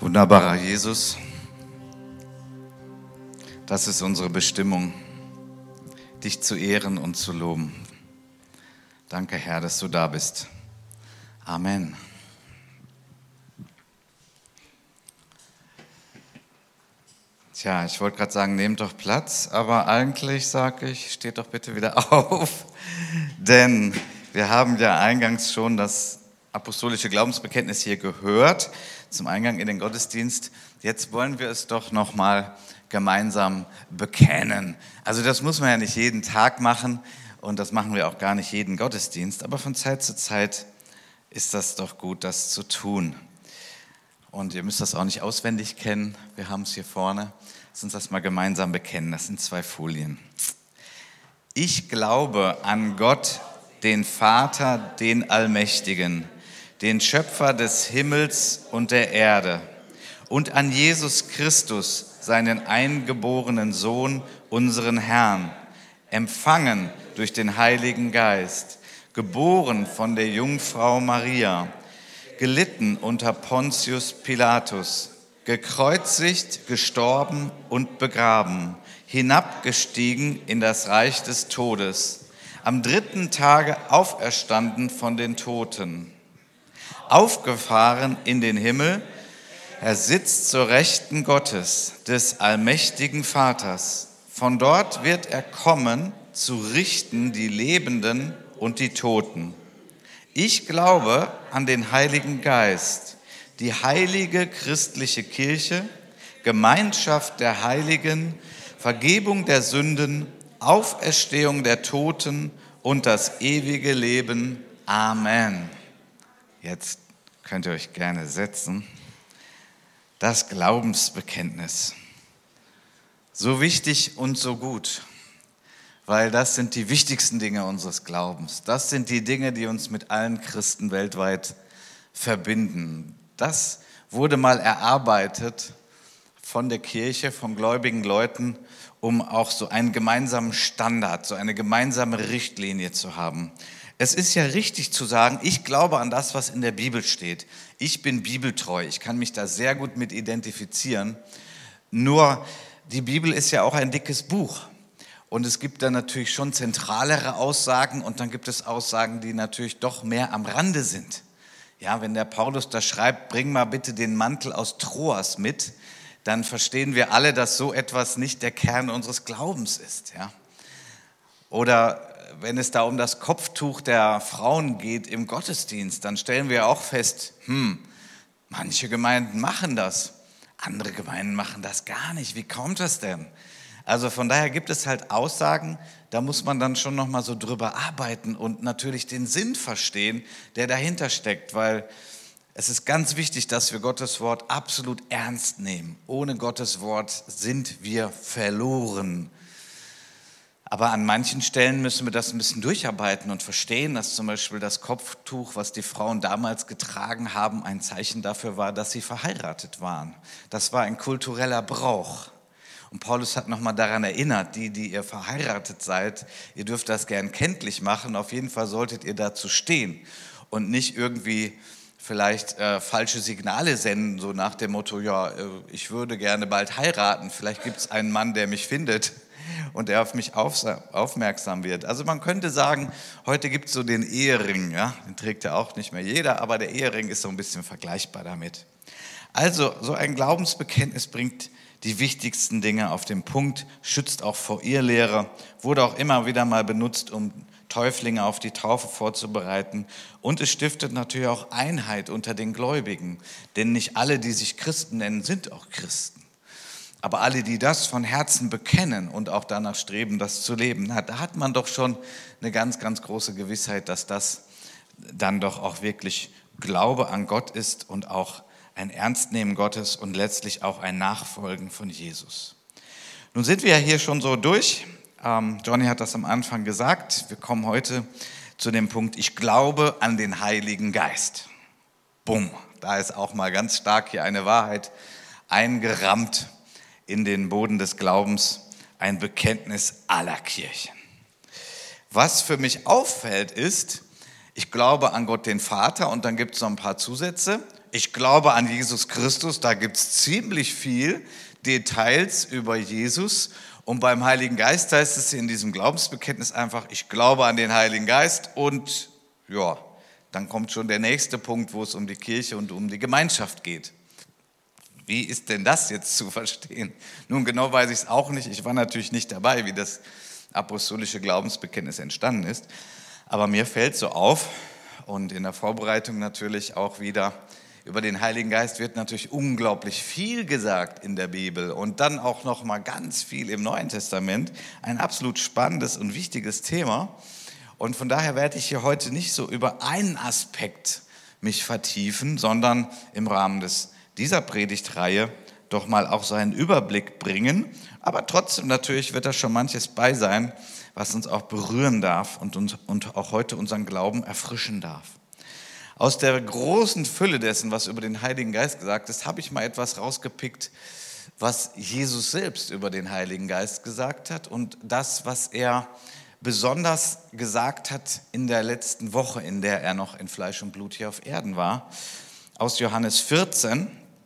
Wunderbarer Jesus, das ist unsere Bestimmung, dich zu ehren und zu loben. Danke, Herr, dass du da bist. Amen. Tja, ich wollte gerade sagen, nehmt doch Platz, aber eigentlich sage ich, steht doch bitte wieder auf, denn wir haben ja eingangs schon das apostolische Glaubensbekenntnis hier gehört, zum Eingang in den Gottesdienst. Jetzt wollen wir es doch nochmal gemeinsam bekennen. Also das muss man ja nicht jeden Tag machen und das machen wir auch gar nicht jeden Gottesdienst, aber von Zeit zu Zeit ist das doch gut, das zu tun. Und ihr müsst das auch nicht auswendig kennen, wir haben es hier vorne. Lass uns das mal gemeinsam bekennen, das sind 2 Folien. Ich glaube an Gott, den Vater, den Allmächtigen, den Schöpfer des Himmels und der Erde und an Jesus Christus, seinen eingeborenen Sohn, unseren Herrn, empfangen durch den Heiligen Geist, geboren von der Jungfrau Maria, gelitten unter Pontius Pilatus, gekreuzigt, gestorben und begraben, hinabgestiegen in das Reich des Todes, am 3. Tage auferstanden von den Toten, aufgefahren in den Himmel, er sitzt zur Rechten Gottes, des allmächtigen Vaters. Von dort wird er kommen, zu richten die Lebenden und die Toten. Ich glaube an den Heiligen Geist, die heilige christliche Kirche, Gemeinschaft der Heiligen, Vergebung der Sünden, Auferstehung der Toten und das ewige Leben. Amen. Jetzt könnt ihr euch gerne setzen. Das Glaubensbekenntnis. So wichtig und so gut, weil das sind die wichtigsten Dinge unseres Glaubens. Das sind die Dinge, die uns mit allen Christen weltweit verbinden. Das wurde mal erarbeitet von der Kirche, von gläubigen Leuten, um auch so einen gemeinsamen Standard, so eine gemeinsame Richtlinie zu haben. Es ist ja richtig zu sagen, ich glaube an das, was in der Bibel steht. Ich bin bibeltreu, ich kann mich da sehr gut mit identifizieren. Nur die Bibel ist ja auch ein dickes Buch. Und es gibt da natürlich schon zentralere Aussagen und dann gibt es Aussagen, die natürlich doch mehr am Rande sind. Ja, wenn der Paulus da schreibt, bring mal bitte den Mantel aus Troas mit, dann verstehen wir alle, dass so etwas nicht der Kern unseres Glaubens ist. Ja? Oder wenn es da um das Kopftuch der Frauen geht im Gottesdienst, dann stellen wir auch fest, manche Gemeinden machen das, andere Gemeinden machen das gar nicht. Wie kommt das denn? Also von daher gibt es halt Aussagen, da muss man dann schon nochmal so drüber arbeiten und natürlich den Sinn verstehen, der dahinter steckt, weil es ist ganz wichtig, dass wir Gottes Wort absolut ernst nehmen. Ohne Gottes Wort sind wir verloren. Aber an manchen Stellen müssen wir das ein bisschen durcharbeiten und verstehen, dass zum Beispiel das Kopftuch, was die Frauen damals getragen haben, ein Zeichen dafür war, dass sie verheiratet waren. Das war ein kultureller Brauch. Und Paulus hat nochmal daran erinnert, die ihr verheiratet seid, ihr dürft das gern kenntlich machen, auf jeden Fall solltet ihr dazu stehen und nicht irgendwie vielleicht falsche Signale senden, so nach dem Motto, ja, ich würde gerne bald heiraten, vielleicht gibt es einen Mann, der mich findet und der auf mich aufmerksam wird. Also man könnte sagen, heute gibt es so den Ehering, ja? Den trägt ja auch nicht mehr jeder, aber der Ehering ist so ein bisschen vergleichbar damit. Also so ein Glaubensbekenntnis bringt die wichtigsten Dinge auf den Punkt, schützt auch vor Irrlehre, wurde auch immer wieder mal benutzt, um Täuflinge auf die Taufe vorzubereiten. Und es stiftet natürlich auch Einheit unter den Gläubigen, denn nicht alle, die sich Christen nennen, sind auch Christen. Aber alle, die das von Herzen bekennen und auch danach streben, das zu leben, da hat man doch schon eine ganz, ganz große Gewissheit, dass das dann doch auch wirklich Glaube an Gott ist und auch ein Ernstnehmen Gottes und letztlich auch ein Nachfolgen von Jesus. Nun sind wir ja hier schon so durch. Johnny hat das am Anfang gesagt. Wir kommen heute zu dem Punkt, ich glaube an den Heiligen Geist. Bumm, da ist auch mal ganz stark hier eine Wahrheit eingerammt in den Boden des Glaubens, ein Bekenntnis aller Kirchen. Was für mich auffällt ist, ich glaube an Gott den Vater und dann gibt es noch ein paar Zusätze. ich glaube an Jesus Christus, da gibt es ziemlich viel Details über Jesus. Und beim Heiligen Geist heißt es in diesem Glaubensbekenntnis einfach, ich glaube an den Heiligen Geist und ja, dann kommt schon der nächste Punkt, wo es um die Kirche und um die Gemeinschaft geht. Wie ist denn das jetzt zu verstehen? Nun, genau weiß ich es auch nicht. Ich war natürlich nicht dabei, wie das apostolische Glaubensbekenntnis entstanden ist. Aber mir fällt so auf und in der Vorbereitung natürlich auch wieder, über den Heiligen Geist wird natürlich unglaublich viel gesagt in der Bibel und dann auch noch mal ganz viel im Neuen Testament. Ein absolut spannendes und wichtiges Thema. Und von daher werde ich hier heute nicht so über einen Aspekt mich vertiefen, sondern im Rahmen dieser Predigtreihe doch mal auch so einen Überblick bringen. Aber trotzdem natürlich wird da schon manches bei sein, was uns auch berühren darf und auch heute unseren Glauben erfrischen darf. Aus der großen Fülle dessen, was über den Heiligen Geist gesagt ist, habe ich mal etwas rausgepickt, was Jesus selbst über den Heiligen Geist gesagt hat und das, was er besonders gesagt hat in der letzten Woche, in der er noch in Fleisch und Blut hier auf Erden war. Aus Johannes 14,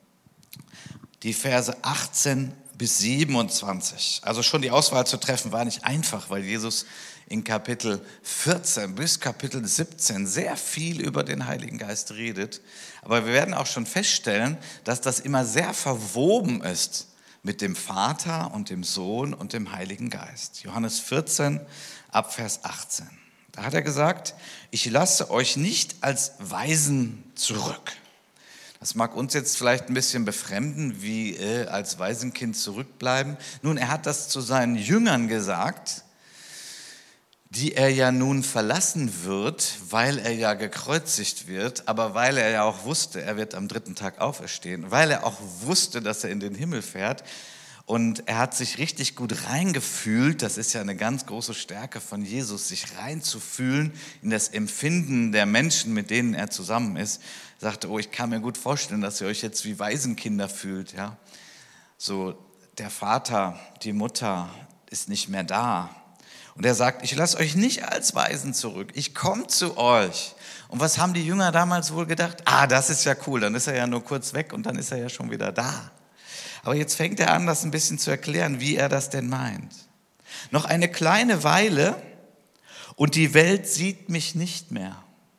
die Verse 18 bis 27. Also schon die Auswahl zu treffen war nicht einfach, weil Jesus in Kapitel 14 bis Kapitel 17 sehr viel über den Heiligen Geist redet. Aber wir werden auch schon feststellen, dass das immer sehr verwoben ist mit dem Vater und dem Sohn und dem Heiligen Geist. Johannes 14, ab Vers 18. Da hat er gesagt, ich lasse euch nicht als Waisen zurück. Das mag uns jetzt vielleicht ein bisschen befremden, wie als Waisenkind zurückbleiben. Nun, er hat das zu seinen Jüngern gesagt, die er ja nun verlassen wird, weil er ja gekreuzigt wird, aber weil er ja auch wusste, er wird am 3. Tag auferstehen, weil er auch wusste, dass er in den Himmel fährt. Und er hat sich richtig gut reingefühlt, das ist ja eine ganz große Stärke von Jesus, sich reinzufühlen in das Empfinden der Menschen, mit denen er zusammen ist. Er sagte, ich kann mir gut vorstellen, dass ihr euch jetzt wie Waisenkinder fühlt. Ja? So, der Vater, die Mutter ist nicht mehr da. Und er sagt, ich lasse euch nicht als Waisen zurück, ich komme zu euch. Und was haben die Jünger damals wohl gedacht? Das ist ja cool, dann ist er ja nur kurz weg und dann ist er ja schon wieder da. Aber jetzt fängt er an, das ein bisschen zu erklären, wie er das denn meint. Noch eine kleine Weile und die Welt sieht mich nicht mehr.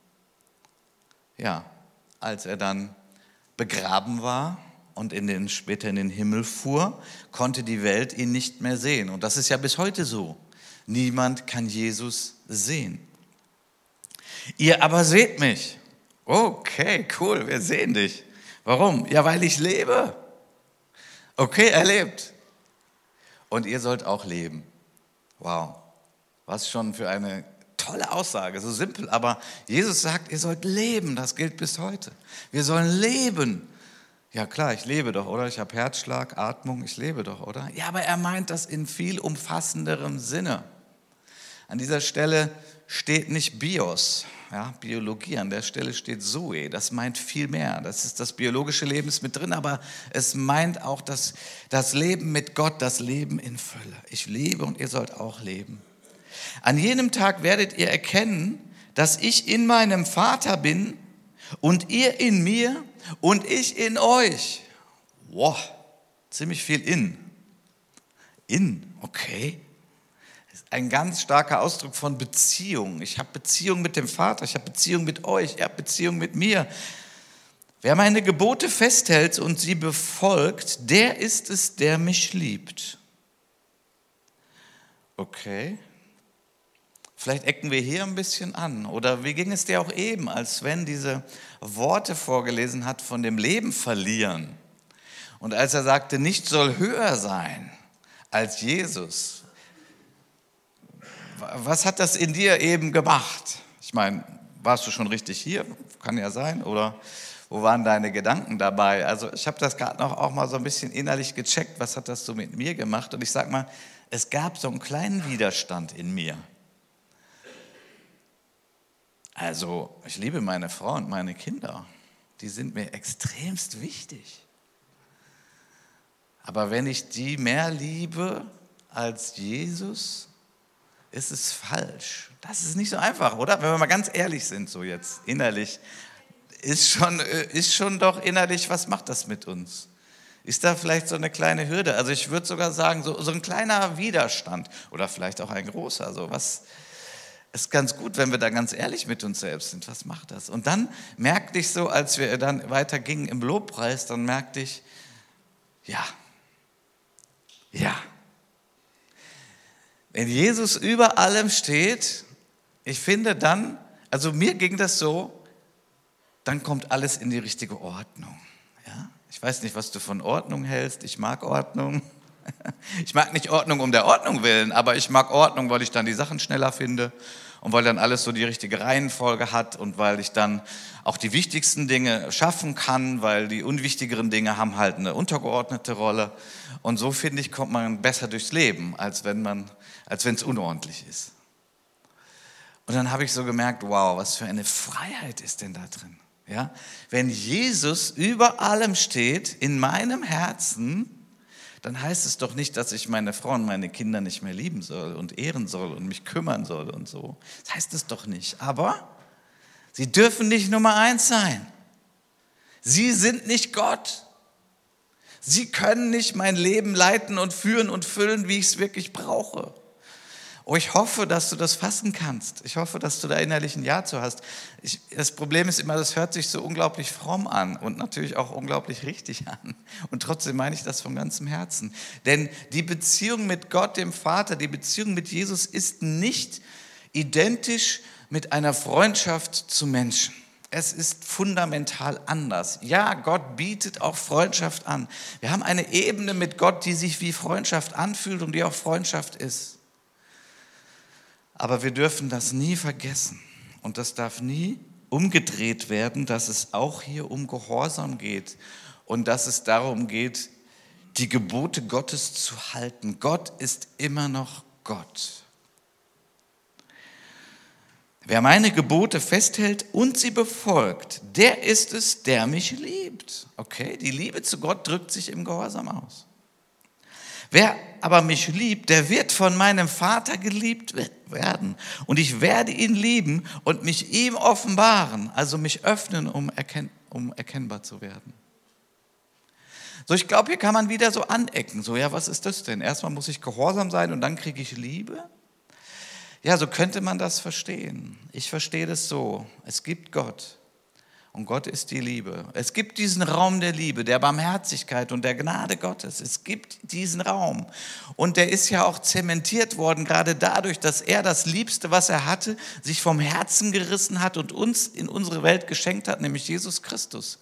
Ja, als er dann begraben war und später in den Himmel fuhr, konnte die Welt ihn nicht mehr sehen. Und das ist ja bis heute so. Niemand kann Jesus sehen. Ihr aber seht mich. Okay, cool, wir sehen dich. Warum? Ja, weil ich lebe. Okay, er lebt. Und ihr sollt auch leben. Wow, was schon für eine tolle Aussage, so simpel. Aber Jesus sagt, ihr sollt leben, das gilt bis heute. Wir sollen leben. Ja klar, ich lebe doch, oder? Ich habe Herzschlag, Atmung, ich lebe doch, oder? Ja, aber er meint das in viel umfassenderem Sinne. An dieser Stelle steht nicht Bios, ja, Biologie, an der Stelle steht Zoe, das meint viel mehr. Das biologische Leben ist mit drin, aber es meint auch das Leben mit Gott, das Leben in Fülle. Ich lebe und ihr sollt auch leben. An jenem Tag werdet ihr erkennen, dass ich in meinem Vater bin und ihr in mir und ich in euch. Wow, ziemlich viel in. Okay. Ein ganz starker Ausdruck von Beziehung. Ich habe Beziehung mit dem Vater, ich habe Beziehung mit euch, ihr habt Beziehung mit mir. Wer meine Gebote festhält und sie befolgt, der ist es, der mich liebt. Okay. Vielleicht ecken wir hier ein bisschen an. Oder wie ging es dir auch eben, als Sven diese Worte vorgelesen hat von dem Leben verlieren. Und als er sagte, nichts soll höher sein als Jesus. Was hat das in dir eben gemacht? Ich meine, warst du schon richtig hier? Kann ja sein. Oder wo waren deine Gedanken dabei? Also ich habe das gerade noch auch mal so ein bisschen innerlich gecheckt. Was hat das so mit mir gemacht? Und ich sage mal, es gab so einen kleinen Widerstand in mir. Also ich liebe meine Frau und meine Kinder. Die sind mir extremst wichtig. Aber wenn ich die mehr liebe als Jesus, ist es falsch. Das ist nicht so einfach, oder? Wenn wir mal ganz ehrlich sind, so jetzt innerlich. ist schon doch innerlich, was macht das mit uns? Ist da vielleicht so eine kleine Hürde? Also ich würde sogar sagen, so ein kleiner Widerstand oder vielleicht auch ein großer. Also was ist ganz gut, wenn wir da ganz ehrlich mit uns selbst sind. Was macht das? Und dann merkte ich so, als wir dann weitergingen im Lobpreis, dann merkte ich, ja. Wenn Jesus über allem steht, ich finde dann, also mir ging das so, dann kommt alles in die richtige Ordnung. Ja? Ich weiß nicht, was du von Ordnung hältst. Ich mag Ordnung. Ich mag nicht Ordnung um der Ordnung willen, aber ich mag Ordnung, weil ich dann die Sachen schneller finde und weil dann alles so die richtige Reihenfolge hat und weil ich dann auch die wichtigsten Dinge schaffen kann, weil die unwichtigeren Dinge haben halt eine untergeordnete Rolle. Und so, finde ich, kommt man besser durchs Leben, als wenn es unordentlich ist. Und dann habe ich so gemerkt, wow, was für eine Freiheit ist denn da drin? Ja? Wenn Jesus über allem steht, in meinem Herzen, dann heißt es doch nicht, dass ich meine Frau und meine Kinder nicht mehr lieben soll und ehren soll und mich kümmern soll und so. Das heißt es doch nicht. Aber sie dürfen nicht Nummer 1 sein. Sie sind nicht Gott. Sie können nicht mein Leben leiten und führen und füllen, wie ich es wirklich brauche. Oh, ich hoffe, dass du das fassen kannst. Ich hoffe, dass du da innerlich ein Ja zu hast. Das Problem ist immer, das hört sich so unglaublich fromm an und natürlich auch unglaublich richtig an. Und trotzdem meine ich das von ganzem Herzen. Denn die Beziehung mit Gott, dem Vater, die Beziehung mit Jesus ist nicht identisch mit einer Freundschaft zu Menschen. Es ist fundamental anders. Ja, Gott bietet auch Freundschaft an. Wir haben eine Ebene mit Gott, die sich wie Freundschaft anfühlt und die auch Freundschaft ist. Aber wir dürfen das nie vergessen und das darf nie umgedreht werden, dass es auch hier um Gehorsam geht und dass es darum geht, die Gebote Gottes zu halten. Gott ist immer noch Gott. Wer meine Gebote festhält und sie befolgt, der ist es, der mich liebt. Okay, die Liebe zu Gott drückt sich im Gehorsam aus. Wer aber mich liebt, der wird von meinem Vater geliebt werden. Und ich werde ihn lieben und mich ihm offenbaren, also mich öffnen, um erkennbar zu werden. So, ich glaube, hier kann man wieder so anecken. So, ja, was ist das denn? Erstmal muss ich gehorsam sein und dann kriege ich Liebe. Ja, so könnte man das verstehen. Ich verstehe das so. Es gibt Gott. Und Gott ist die Liebe. Es gibt diesen Raum der Liebe, der Barmherzigkeit und der Gnade Gottes. Es gibt diesen Raum. Und der ist ja auch zementiert worden, gerade dadurch, dass er das Liebste, was er hatte, sich vom Herzen gerissen hat und uns in unsere Welt geschenkt hat, nämlich Jesus Christus.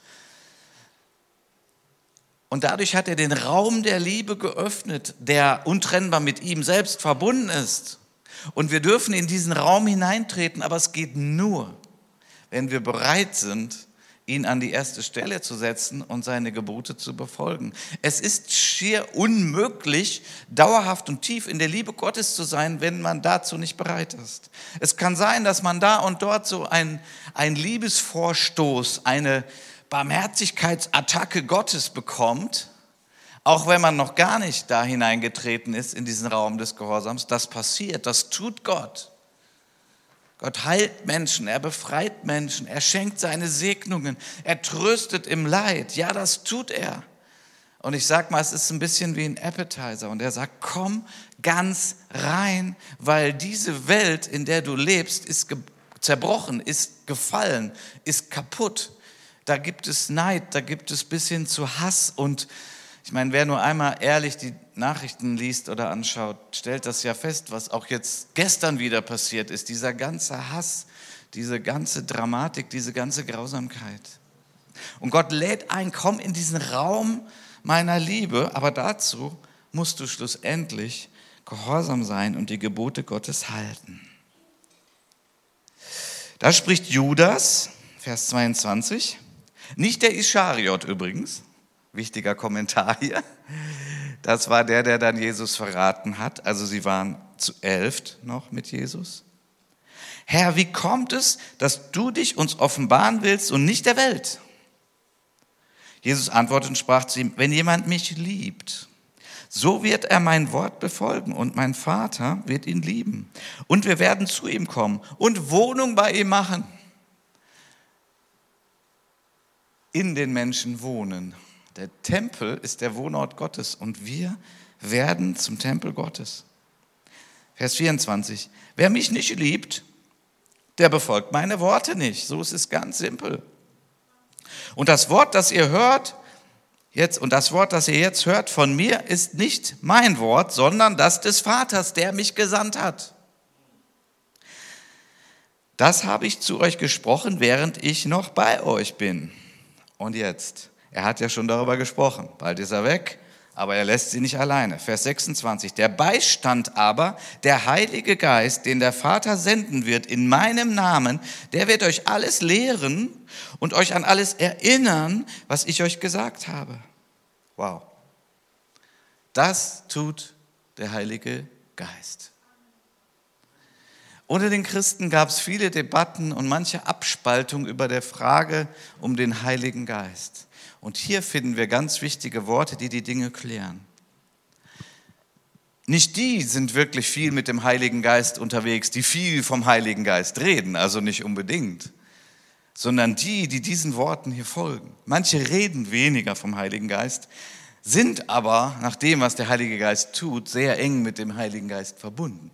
Und dadurch hat er den Raum der Liebe geöffnet, der untrennbar mit ihm selbst verbunden ist. Und wir dürfen in diesen Raum hineintreten, aber es geht nur, wenn wir bereit sind, ihn an die erste Stelle zu setzen und seine Gebote zu befolgen. Es ist schier unmöglich, dauerhaft und tief in der Liebe Gottes zu sein, wenn man dazu nicht bereit ist. Es kann sein, dass man da und dort so ein Liebesvorstoß, eine Barmherzigkeitsattacke Gottes bekommt, auch wenn man noch gar nicht da hineingetreten ist in diesen Raum des Gehorsams. Das passiert, das tut Gott. Gott heilt Menschen, er befreit Menschen, er schenkt seine Segnungen, er tröstet im Leid. Ja, das tut er. Und ich sag mal, es ist ein bisschen wie ein Appetizer. Und er sagt, komm ganz rein, weil diese Welt, in der du lebst, ist zerbrochen, ist gefallen, ist kaputt. Da gibt es Neid, da gibt es bis hin zu Hass. Und ich meine, wer nur einmal ehrlich die Nachrichten liest oder anschaut, stellt das ja fest, was auch jetzt gestern wieder passiert ist. Dieser ganze Hass, diese ganze Dramatik, diese ganze Grausamkeit. Und Gott lädt ein, komm in diesen Raum meiner Liebe, aber dazu musst du schlussendlich gehorsam sein und die Gebote Gottes halten. Da spricht Judas, Vers 22, nicht der Ischariot übrigens, wichtiger Kommentar hier. Das war der dann Jesus verraten hat. Also sie waren zu 11 noch mit Jesus. Herr, wie kommt es, dass du dich uns offenbaren willst und nicht der Welt? Jesus antwortete und sprach zu ihm, wenn jemand mich liebt, so wird er mein Wort befolgen und mein Vater wird ihn lieben. Und wir werden zu ihm kommen und Wohnung bei ihm machen. in den Menschen wohnen. Der Tempel ist der Wohnort Gottes und wir werden zum Tempel Gottes. Vers 24. Wer mich nicht liebt, der befolgt meine Worte nicht. So ist es ganz simpel. Und das Wort, das ihr jetzt hört von mir, ist nicht mein Wort, sondern das des Vaters, der mich gesandt hat. Das habe ich zu euch gesprochen, während ich noch bei euch bin. Und jetzt, er hat ja schon darüber gesprochen, bald ist er weg, aber er lässt sie nicht alleine. Vers 26, der Beistand aber, der Heilige Geist, den der Vater senden wird in meinem Namen, der wird euch alles lehren und euch an alles erinnern, was ich euch gesagt habe. Wow. Das tut der Heilige Geist. Unter den Christen gab es viele Debatten und manche Abspaltung über der Frage um den Heiligen Geist. Und hier finden wir ganz wichtige Worte, die die Dinge klären. Nicht die sind wirklich viel mit dem Heiligen Geist unterwegs, die viel vom Heiligen Geist reden, also nicht unbedingt, sondern die diesen Worten hier folgen. Manche reden weniger vom Heiligen Geist, sind aber nach dem, was der Heilige Geist tut, sehr eng mit dem Heiligen Geist verbunden.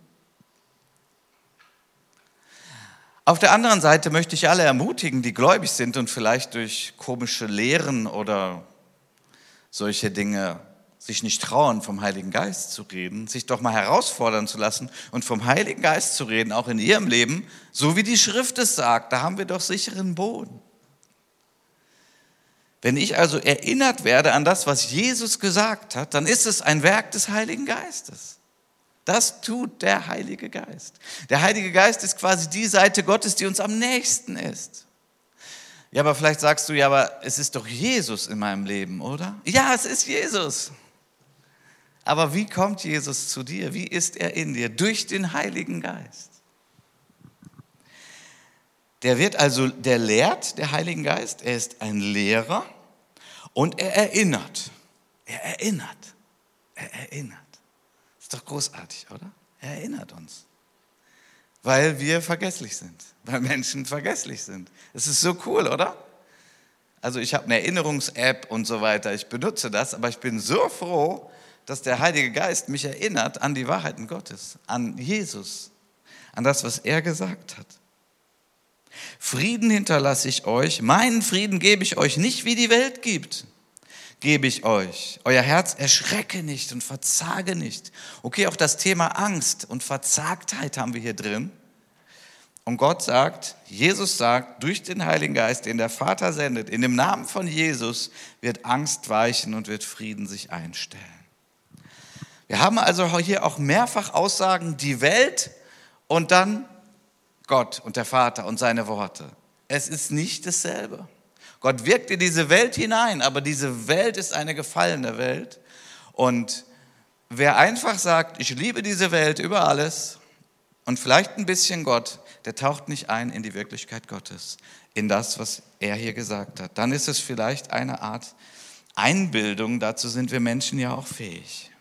Auf der anderen Seite möchte ich alle ermutigen, die gläubig sind und vielleicht durch komische Lehren oder solche Dinge sich nicht trauen, vom Heiligen Geist zu reden, sich doch mal herausfordern zu lassen und vom Heiligen Geist zu reden, auch in ihrem Leben, so wie die Schrift es sagt, da haben wir doch sicheren Boden. Wenn ich also erinnert werde an das, was Jesus gesagt hat, dann ist es ein Werk des Heiligen Geistes. Das tut der Heilige Geist. Der Heilige Geist ist quasi die Seite Gottes, die uns am nächsten ist. Ja, aber vielleicht sagst du, ja, aber es ist doch Jesus in meinem Leben, oder? Ja, es ist Jesus. Aber wie kommt Jesus zu dir? Wie ist er in dir? Durch den Heiligen Geist. Der lehrt, der Heilige Geist, er ist ein Lehrer und er erinnert. Er erinnert. Ist doch großartig, oder? Er erinnert uns. Weil wir vergesslich sind. Weil Menschen vergesslich sind. Es ist so cool, oder? Also ich habe eine Erinnerungs-App und so weiter. Ich benutze das, aber ich bin so froh, dass der Heilige Geist mich erinnert an die Wahrheiten Gottes, an Jesus, an das, was er gesagt hat. Frieden hinterlasse ich euch, meinen Frieden gebe ich euch, nicht wie die Welt gibt. Gebe ich euch. Euer Herz erschrecke nicht und verzage nicht. Okay, auch das Thema Angst und Verzagtheit haben wir hier drin. Und Gott sagt, Jesus sagt, durch den Heiligen Geist, den der Vater sendet, in dem Namen von Jesus wird Angst weichen und wird Frieden sich einstellen. Wir haben also hier auch mehrfach Aussagen, die Welt und dann Gott und der Vater und seine Worte. Es ist nicht dasselbe. Gott wirkt in diese Welt hinein, aber diese Welt ist eine gefallene Welt. Und wer einfach sagt, ich liebe diese Welt über alles und vielleicht ein bisschen Gott, der taucht nicht ein in die Wirklichkeit Gottes, in das, was er hier gesagt hat. Dann ist es vielleicht eine Art Einbildung, dazu sind wir Menschen ja auch fähig.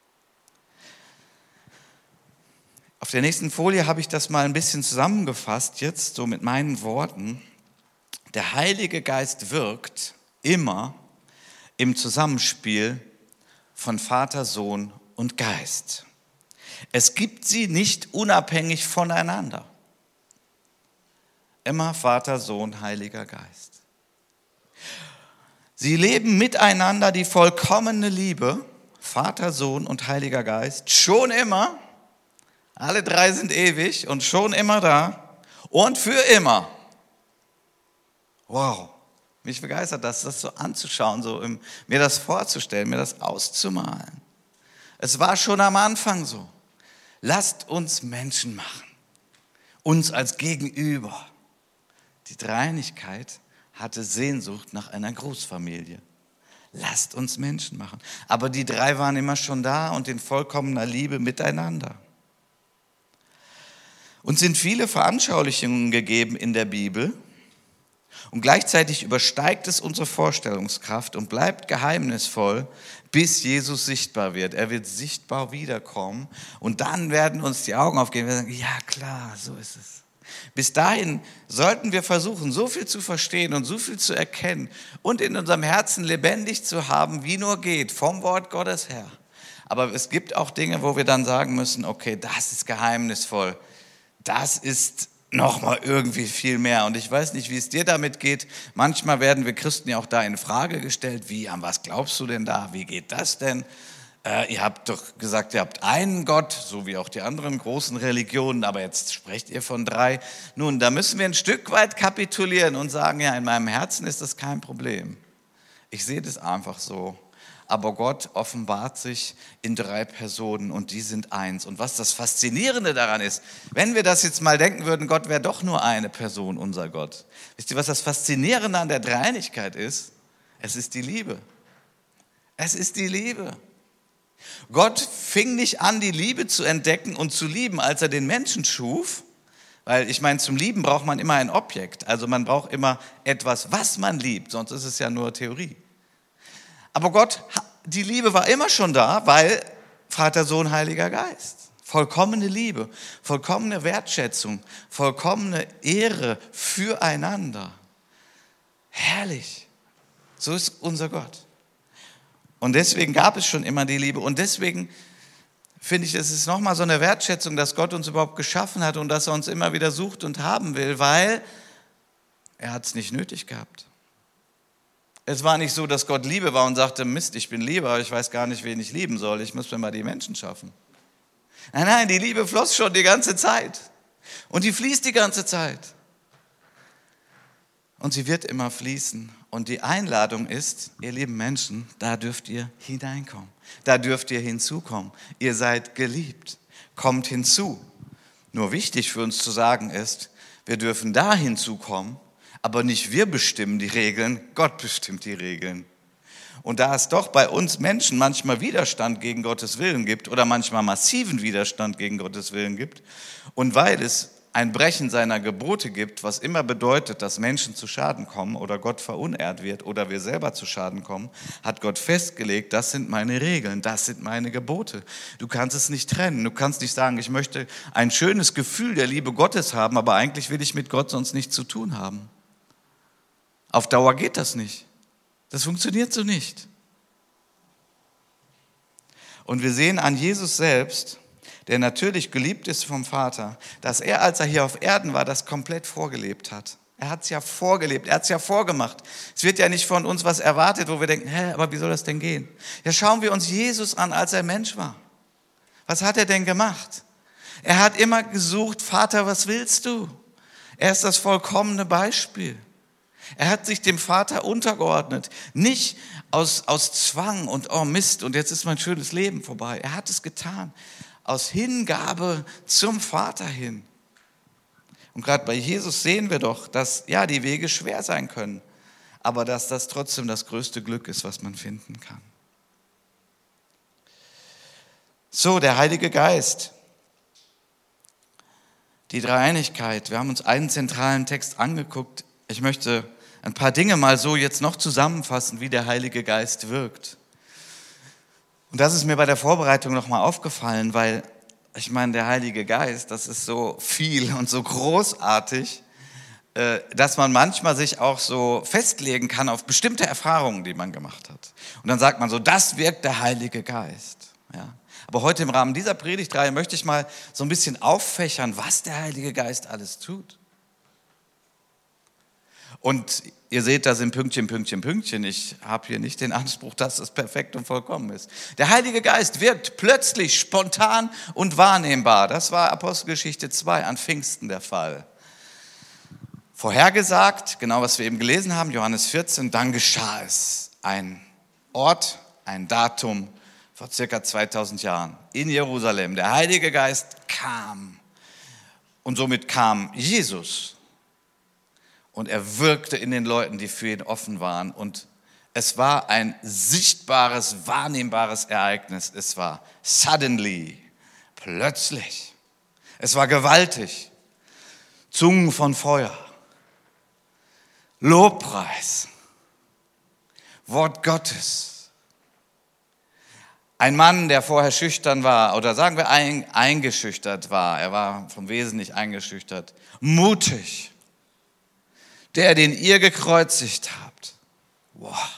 Auf der nächsten Folie habe ich das mal ein bisschen zusammengefasst, jetzt so mit meinen Worten. Der Heilige Geist wirkt immer im Zusammenspiel von Vater, Sohn und Geist. Es gibt sie nicht unabhängig voneinander. Immer Vater, Sohn, Heiliger Geist. Sie leben miteinander die vollkommene Liebe, Vater, Sohn und Heiliger Geist, schon immer. Alle drei sind ewig und schon immer da und für immer. Wow, mich begeistert das so anzuschauen, mir das vorzustellen, mir das auszumalen. Es war schon am Anfang so. Lasst uns Menschen machen, uns als Gegenüber. Die Dreieinigkeit hatte Sehnsucht nach einer Großfamilie. Lasst uns Menschen machen. Aber die drei waren immer schon da und in vollkommener Liebe miteinander. Uns sind viele Veranschaulichungen gegeben in der Bibel. Und gleichzeitig übersteigt es unsere Vorstellungskraft und bleibt geheimnisvoll, bis Jesus sichtbar wird. Er wird sichtbar wiederkommen und dann werden uns die Augen aufgehen. Wir sagen, ja klar, so ist es. Bis dahin sollten wir versuchen, so viel zu verstehen und so viel zu erkennen und in unserem Herzen lebendig zu haben, wie nur geht, vom Wort Gottes her. Aber es gibt auch Dinge, wo wir dann sagen müssen, okay, das ist geheimnisvoll, das ist nochmal irgendwie viel mehr. Und ich weiß nicht, wie es dir damit geht. Manchmal werden wir Christen ja auch da in Frage gestellt, wie, an was glaubst du denn da, wie geht das denn? Ihr habt doch gesagt, ihr habt einen Gott, so wie auch die anderen großen Religionen, aber jetzt sprecht ihr von 3. Nun, da müssen wir ein Stück weit kapitulieren und sagen, ja, in meinem Herzen ist das kein Problem. Ich sehe das einfach so. Aber Gott offenbart sich in 3 Personen und die sind eins. Und was das Faszinierende daran ist, wenn wir das jetzt mal denken würden, Gott wäre doch nur eine Person, unser Gott. Wisst ihr, was das Faszinierende an der Dreieinigkeit ist? Es ist die Liebe. Es ist die Liebe. Gott fing nicht an, die Liebe zu entdecken und zu lieben, als er den Menschen schuf, weil ich meine, zum Lieben braucht man immer ein Objekt, also man braucht immer etwas, was man liebt, sonst ist es ja nur Theorie. Aber Gott, die Liebe war immer schon da, weil Vater, Sohn, Heiliger Geist. Vollkommene Liebe, vollkommene Wertschätzung, vollkommene Ehre füreinander. Herrlich, so ist unser Gott. Und deswegen gab es schon immer die Liebe. Und deswegen finde ich, es ist nochmal so eine Wertschätzung, dass Gott uns überhaupt geschaffen hat und dass er uns immer wieder sucht und haben will, weil er hat es nicht nötig gehabt. Es war nicht so, dass Gott Liebe war und sagte, Mist, ich bin Liebe, aber ich weiß gar nicht, wen ich lieben soll. Ich muss mir mal die Menschen schaffen. Nein, die Liebe floss schon die ganze Zeit. Und die fließt die ganze Zeit. Und sie wird immer fließen. Und die Einladung ist, ihr lieben Menschen, da dürft ihr hineinkommen. Da dürft ihr hinzukommen. Ihr seid geliebt. Kommt hinzu. Nur wichtig für uns zu sagen ist, wir dürfen da hinzukommen, aber nicht wir bestimmen die Regeln, Gott bestimmt die Regeln. Und da es doch bei uns Menschen manchmal Widerstand gegen Gottes Willen gibt oder manchmal massiven Widerstand gegen Gottes Willen gibt und weil es ein Brechen seiner Gebote gibt, was immer bedeutet, dass Menschen zu Schaden kommen oder Gott verunehrt wird oder wir selber zu Schaden kommen, hat Gott festgelegt, das sind meine Regeln, das sind meine Gebote. Du kannst es nicht trennen. Du kannst nicht sagen, ich möchte ein schönes Gefühl der Liebe Gottes haben, aber eigentlich will ich mit Gott sonst nichts zu tun haben. Auf Dauer geht das nicht. Das funktioniert so nicht. Und wir sehen an Jesus selbst, der natürlich geliebt ist vom Vater, dass er, als er hier auf Erden war, das komplett vorgelebt hat. Er hat es ja vorgelebt, er hat es ja vorgemacht. Es wird ja nicht von uns was erwartet, wo wir denken, aber wie soll das denn gehen? Ja, schauen wir uns Jesus an, als er Mensch war. Was hat er denn gemacht? Er hat immer gesucht, Vater, was willst du? Er ist das vollkommene Beispiel. Er hat sich dem Vater untergeordnet, nicht aus Zwang und oh Mist und jetzt ist mein schönes Leben vorbei. Er hat es getan aus Hingabe zum Vater hin. Und gerade bei Jesus sehen wir doch, dass ja die Wege schwer sein können, aber dass das trotzdem das größte Glück ist, was man finden kann. So, der Heilige Geist. Die Dreieinigkeit. Wir haben uns einen zentralen Text angeguckt. Ich möchte ein paar Dinge mal so jetzt noch zusammenfassen, wie der Heilige Geist wirkt. Und das ist mir bei der Vorbereitung nochmal aufgefallen, weil ich meine, der Heilige Geist, das ist so viel und so großartig, dass man manchmal sich auch so festlegen kann auf bestimmte Erfahrungen, die man gemacht hat. Und dann sagt man so, das wirkt der Heilige Geist. Ja. Aber heute im Rahmen dieser Predigtreihe möchte ich mal so ein bisschen auffächern, was der Heilige Geist alles tut. Und ihr seht, da sind Pünktchen, Pünktchen, Pünktchen. Ich habe hier nicht den Anspruch, dass es perfekt und vollkommen ist. Der Heilige Geist wirkt plötzlich, spontan und wahrnehmbar. Das war Apostelgeschichte 2 an Pfingsten der Fall. Vorhergesagt, genau was wir eben gelesen haben, Johannes 14, dann geschah es. Ein Ort, ein Datum vor circa 2000 Jahren in Jerusalem. Der Heilige Geist kam und somit kam Jesus. Und er wirkte in den Leuten, die für ihn offen waren. Und es war ein sichtbares, wahrnehmbares Ereignis. Es war suddenly, plötzlich. Es war gewaltig. Zungen von Feuer. Lobpreis. Wort Gottes. Ein Mann, der vorher schüchtern war, oder sagen wir eingeschüchtert war, er war vom Wesen nicht eingeschüchtert, mutig, der, den ihr gekreuzigt habt. Wow.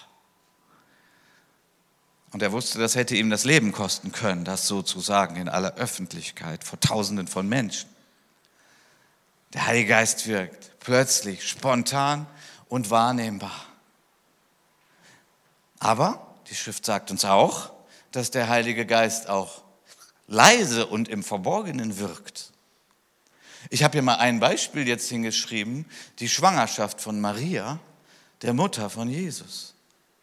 Und er wusste, das hätte ihm das Leben kosten können, das sozusagen in aller Öffentlichkeit vor Tausenden von Menschen. Der Heilige Geist wirkt plötzlich, spontan und wahrnehmbar. Aber die Schrift sagt uns auch, dass der Heilige Geist auch leise und im Verborgenen wirkt. Ich habe hier mal ein Beispiel jetzt hingeschrieben, die Schwangerschaft von Maria, der Mutter von Jesus.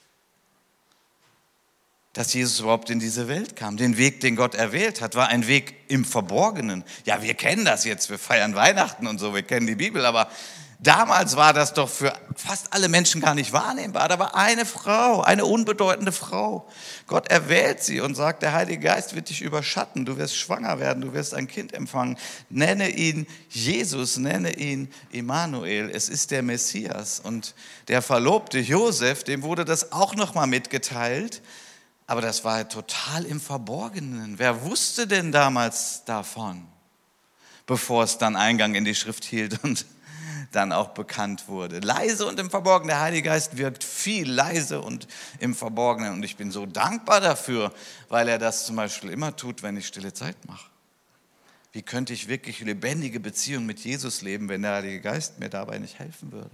Dass Jesus überhaupt in diese Welt kam, den Weg, den Gott erwählt hat, war ein Weg im Verborgenen. Ja, wir kennen das jetzt, wir feiern Weihnachten und so, wir kennen die Bibel, aber damals war das doch für fast alle Menschen gar nicht wahrnehmbar. Da war eine Frau, eine unbedeutende Frau. Gott erwählt sie und sagt, der Heilige Geist wird dich überschatten. Du wirst schwanger werden, du wirst ein Kind empfangen. Nenne ihn Jesus, nenne ihn Immanuel. Es ist der Messias. Und der Verlobte Josef, dem wurde das auch nochmal mitgeteilt. Aber das war total im Verborgenen. Wer wusste denn damals davon, bevor es dann Eingang in die Schrift hielt und dann auch bekannt wurde? Leise und im Verborgenen. Der Heilige Geist wirkt viel leise und im Verborgenen. Und ich bin so dankbar dafür, weil er das zum Beispiel immer tut, wenn ich stille Zeit mache. Wie könnte ich wirklich lebendige Beziehung mit Jesus leben, wenn der Heilige Geist mir dabei nicht helfen würde?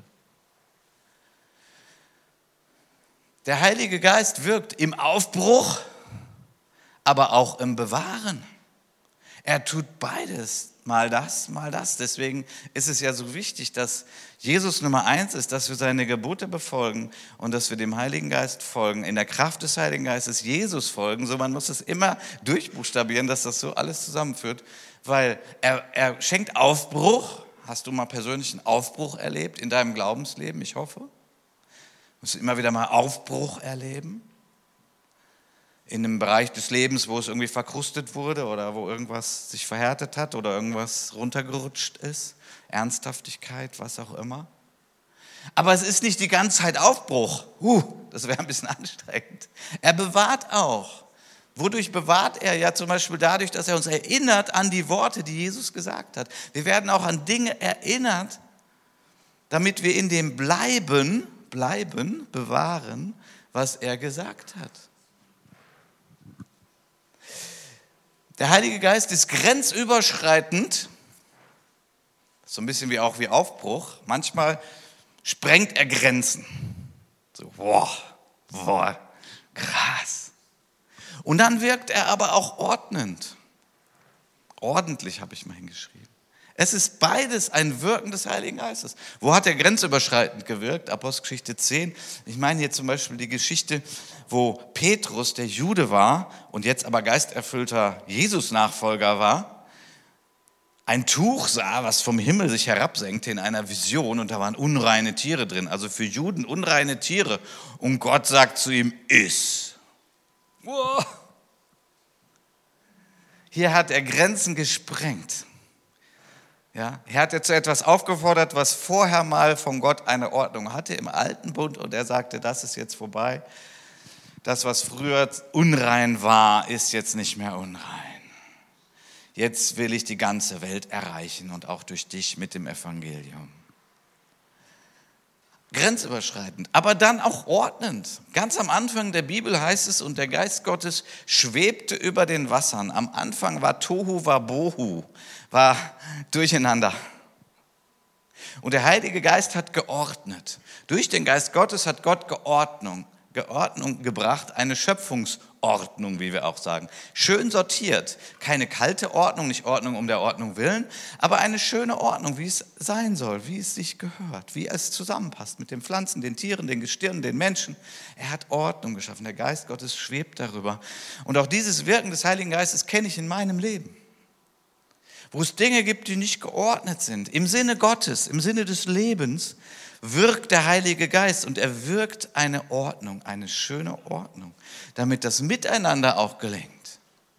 Der Heilige Geist wirkt im Aufbruch, aber auch im Bewahren. Er tut beides, mal das, mal das. Deswegen ist es ja so wichtig, dass Jesus Nummer 1 ist, dass wir seine Gebote befolgen und dass wir dem Heiligen Geist folgen, in der Kraft des Heiligen Geistes Jesus folgen. So, man muss es immer durchbuchstabieren, dass das so alles zusammenführt, weil er schenkt Aufbruch. Hast du mal persönlichen Aufbruch erlebt in deinem Glaubensleben? Ich hoffe. Musst du immer wieder mal Aufbruch erleben? In einem Bereich des Lebens, wo es irgendwie verkrustet wurde oder wo irgendwas sich verhärtet hat oder irgendwas runtergerutscht ist. Ernsthaftigkeit, was auch immer. Aber es ist nicht die ganze Zeit Aufbruch. Das wäre ein bisschen anstrengend. Er bewahrt auch. Wodurch bewahrt er? Ja, zum Beispiel dadurch, dass er uns erinnert an die Worte, die Jesus gesagt hat. Wir werden auch an Dinge erinnert, damit wir in dem bleiben, bewahren, was er gesagt hat. Der Heilige Geist ist grenzüberschreitend, so ein bisschen wie Aufbruch. Manchmal sprengt er Grenzen. So, boah, krass. Und dann wirkt er aber auch ordnend. Ordentlich habe ich mal hingeschrieben. Es ist beides ein Wirken des Heiligen Geistes. Wo hat er grenzüberschreitend gewirkt? Apostelgeschichte 10. Ich meine hier zum Beispiel die Geschichte, wo Petrus, der Jude war und jetzt aber geisterfüllter Jesus-Nachfolger war, ein Tuch sah, was vom Himmel sich herabsenkte in einer Vision und da waren unreine Tiere drin. Also für Juden unreine Tiere. Und Gott sagt zu ihm, iss. Wow. Hier hat er Grenzen gesprengt. Ja, er hat jetzt zu etwas aufgefordert, was vorher mal von Gott eine Ordnung hatte im Alten Bund und er sagte, das ist jetzt vorbei. Das, was früher unrein war, ist jetzt nicht mehr unrein. Jetzt will ich die ganze Welt erreichen und auch durch dich mit dem Evangelium. Grenzüberschreitend, aber dann auch ordnend. Ganz am Anfang der Bibel heißt es, und der Geist Gottes schwebte über den Wassern. Am Anfang war Tohu Wabohu, war Durcheinander. Und der Heilige Geist hat geordnet. Durch den Geist Gottes hat Gott Geordnung gebracht, eine Schöpfungsordnung, wie wir auch sagen. Schön sortiert, keine kalte Ordnung, nicht Ordnung um der Ordnung willen, aber eine schöne Ordnung, wie es sein soll, wie es sich gehört, wie es zusammenpasst mit den Pflanzen, den Tieren, den Gestirnen, den Menschen. Er hat Ordnung geschaffen, der Geist Gottes schwebt darüber. Und auch dieses Wirken des Heiligen Geistes kenne ich in meinem Leben. Wo es Dinge gibt, die nicht geordnet sind, im Sinne Gottes, im Sinne des Lebens, wirkt der Heilige Geist und er wirkt eine Ordnung, eine schöne Ordnung, damit das Miteinander auch gelingt.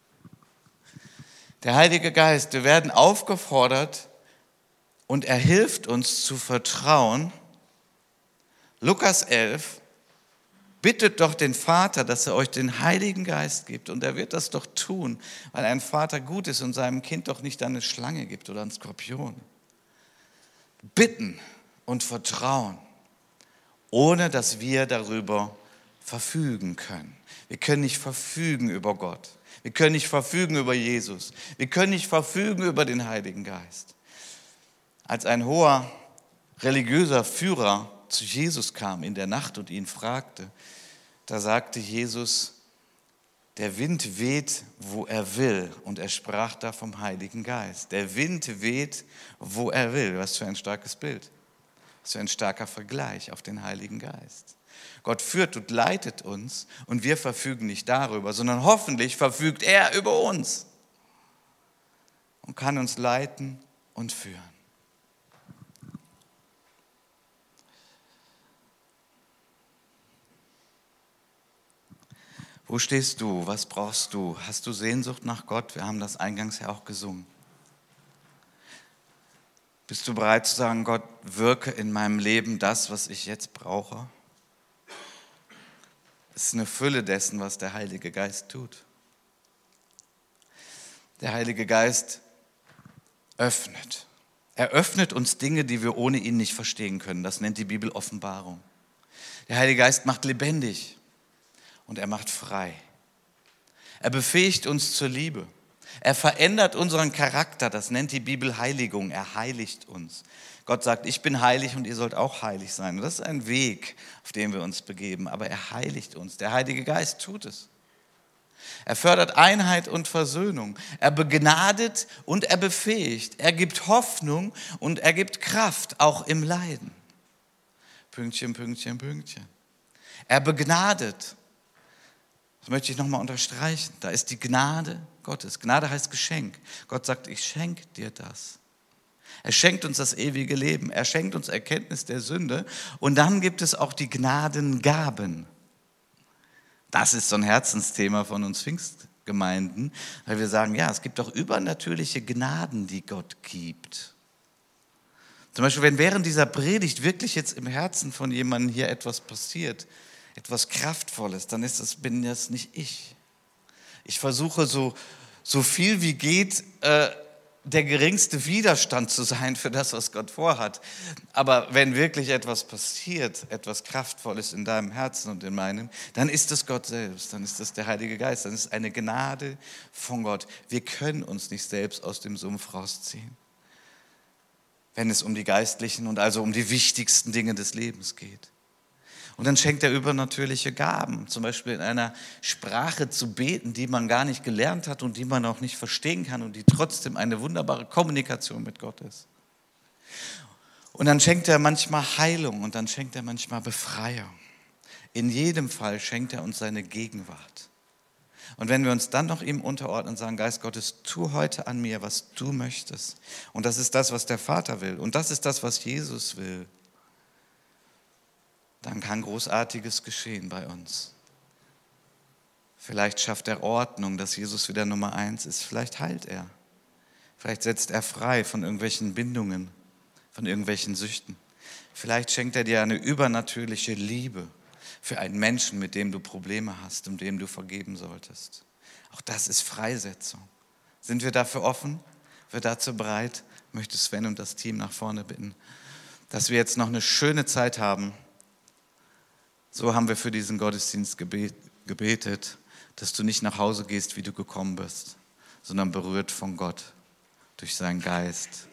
Der Heilige Geist, wir werden aufgefordert und er hilft uns zu vertrauen. Lukas 11, Bittet doch den Vater, dass er euch den Heiligen Geist gibt. Und er wird das doch tun, weil ein Vater gut ist und seinem Kind doch nicht eine Schlange gibt oder einen Skorpion. Bitten und vertrauen, ohne dass wir darüber verfügen können. Wir können nicht verfügen über Gott. Wir können nicht verfügen über Jesus. Wir können nicht verfügen über den Heiligen Geist. Als ein hoher religiöser Führer zu Jesus kam in der Nacht und ihn fragte, da sagte Jesus, der Wind weht, wo er will. Und er sprach da vom Heiligen Geist. Der Wind weht, wo er will. Was für ein starkes Bild. Was für ein starker Vergleich auf den Heiligen Geist. Gott führt und leitet uns und wir verfügen nicht darüber, sondern hoffentlich verfügt er über uns und kann uns leiten und führen. Wo stehst du? Was brauchst du? Hast du Sehnsucht nach Gott? Wir haben das eingangs ja auch gesungen. Bist du bereit zu sagen, Gott, wirke in meinem Leben das, was ich jetzt brauche? Es ist eine Fülle dessen, was der Heilige Geist tut. Der Heilige Geist öffnet. Er öffnet uns Dinge, die wir ohne ihn nicht verstehen können. Das nennt die Bibel Offenbarung. Der Heilige Geist macht lebendig und er macht frei. Er befähigt uns zur Liebe. Er verändert unseren Charakter. Das nennt die Bibel Heiligung. Er heiligt uns. Gott sagt, ich bin heilig und ihr sollt auch heilig sein. Und das ist ein Weg, auf den wir uns begeben. Aber er heiligt uns. Der Heilige Geist tut es. Er fördert Einheit und Versöhnung. Er begnadet und er befähigt. Er gibt Hoffnung und er gibt Kraft, auch im Leiden. Pünktchen, Pünktchen, Pünktchen. Er begnadet. Das möchte ich nochmal unterstreichen. Da ist die Gnade Gottes. Gnade heißt Geschenk. Gott sagt, ich schenke dir das. Er schenkt uns das ewige Leben. Er schenkt uns Erkenntnis der Sünde. Und dann gibt es auch die Gnadengaben. Das ist so ein Herzensthema von uns Pfingstgemeinden, weil wir sagen, ja, es gibt auch übernatürliche Gnaden, die Gott gibt. Zum Beispiel, wenn während dieser Predigt wirklich jetzt im Herzen von jemandem hier etwas passiert, etwas Kraftvolles, dann bin das nicht ich. Ich versuche so viel wie geht, der geringste Widerstand zu sein für das, was Gott vorhat. Aber wenn wirklich etwas passiert, etwas Kraftvolles in deinem Herzen und in meinem, dann ist es Gott selbst, dann ist es der Heilige Geist, dann ist es eine Gnade von Gott. Wir können uns nicht selbst aus dem Sumpf rausziehen, wenn es um die geistlichen und also um die wichtigsten Dinge des Lebens geht. Und dann schenkt er übernatürliche Gaben, zum Beispiel in einer Sprache zu beten, die man gar nicht gelernt hat und die man auch nicht verstehen kann und die trotzdem eine wunderbare Kommunikation mit Gott ist. Und dann schenkt er manchmal Heilung und dann schenkt er manchmal Befreiung. In jedem Fall schenkt er uns seine Gegenwart. Und wenn wir uns dann noch ihm unterordnen und sagen, Geist Gottes, tu heute an mir, was du möchtest. Und das ist das, was der Vater will. Und das ist das, was Jesus will. Dann kann Großartiges geschehen bei uns. Vielleicht schafft er Ordnung, dass Jesus wieder Nummer 1 ist. Vielleicht heilt er. Vielleicht setzt er frei von irgendwelchen Bindungen, von irgendwelchen Süchten. Vielleicht schenkt er dir eine übernatürliche Liebe für einen Menschen, mit dem du Probleme hast und dem du vergeben solltest. Auch das ist Freisetzung. Sind wir dafür offen? Sind wir dazu bereit? Ich möchte Sven und das Team nach vorne bitten, dass wir jetzt noch eine schöne Zeit haben. So haben wir für diesen Gottesdienst gebetet, dass du nicht nach Hause gehst, wie du gekommen bist, sondern berührt von Gott durch seinen Geist.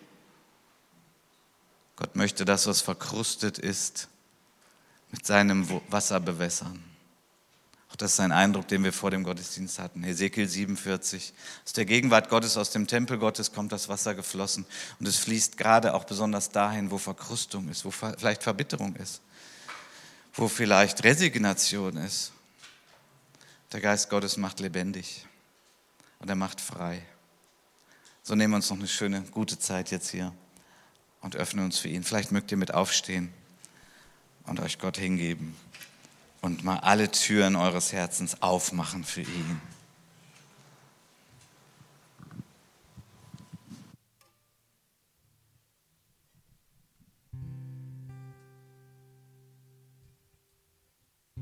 Gott möchte das, was verkrustet ist, mit seinem Wasser bewässern. Auch das ist ein Eindruck, den wir vor dem Gottesdienst hatten. Hesekiel 47. Aus der Gegenwart Gottes, aus dem Tempel Gottes kommt das Wasser geflossen. Und es fließt gerade auch besonders dahin, wo Verkrustung ist, wo vielleicht Verbitterung ist, wo vielleicht Resignation ist. Der Geist Gottes macht lebendig und er macht frei. So nehmen wir uns noch eine schöne, gute Zeit jetzt hier und öffnen uns für ihn. Vielleicht mögt ihr mit aufstehen und euch Gott hingeben und mal alle Türen eures Herzens aufmachen für ihn.